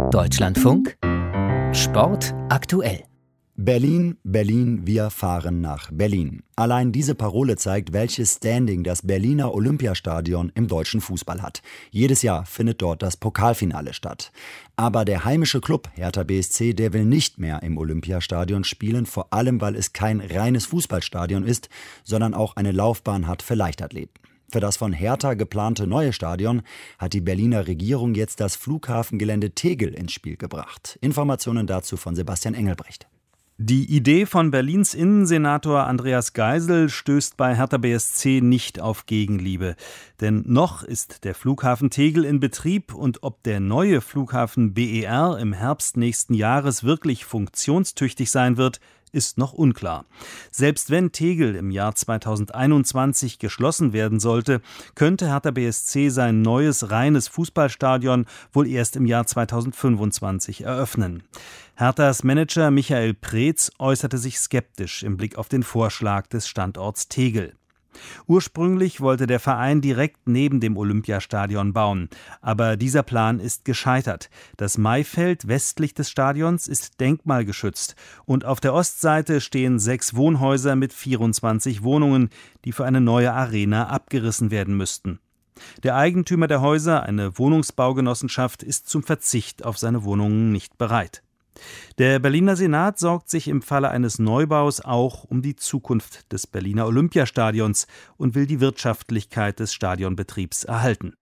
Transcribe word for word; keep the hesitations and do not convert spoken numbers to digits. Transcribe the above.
Deutschlandfunk Sport aktuell. Berlin, Berlin, wir fahren nach Berlin. Allein diese Parole zeigt, welches Standing das Berliner Olympiastadion im deutschen Fußball hat. Jedes Jahr findet dort das Pokalfinale statt. Aber der heimische Club Hertha B S C, der will nicht mehr im Olympiastadion spielen, vor allem weil es kein reines Fußballstadion ist, sondern auch eine Laufbahn hat für Leichtathleten. Für das von Hertha geplante neue Stadion hat die Berliner Regierung jetzt das Flughafengelände Tegel ins Spiel gebracht. Informationen dazu von Sebastian Engelbrecht. Die Idee von Berlins Innensenator Andreas Geisel stößt bei Hertha B S C nicht auf Gegenliebe. Denn noch ist der Flughafen Tegel in Betrieb und ob der neue Flughafen B E R im Herbst nächsten Jahres wirklich funktionstüchtig sein wird, ist noch unklar. Selbst wenn Tegel im Jahr zweitausendeinundzwanzig geschlossen werden sollte, könnte Hertha B S C sein neues reines Fußballstadion wohl erst im Jahr zweitausendfünfundzwanzig eröffnen. Herthas Manager Michael Preetz äußerte sich skeptisch im Blick auf den Vorschlag des Standorts Tegel. Ursprünglich wollte der Verein direkt neben dem Olympiastadion bauen, aber dieser Plan ist gescheitert. Das Maifeld westlich des Stadions ist denkmalgeschützt und auf der Ostseite stehen sechs Wohnhäuser mit vierundzwanzig Wohnungen, die für eine neue Arena abgerissen werden müssten. Der Eigentümer der Häuser, eine Wohnungsbaugenossenschaft, ist zum Verzicht auf seine Wohnungen nicht bereit. Der Berliner Senat sorgt sich im Falle eines Neubaus auch um die Zukunft des Berliner Olympiastadions und will die Wirtschaftlichkeit des Stadionbetriebs erhalten.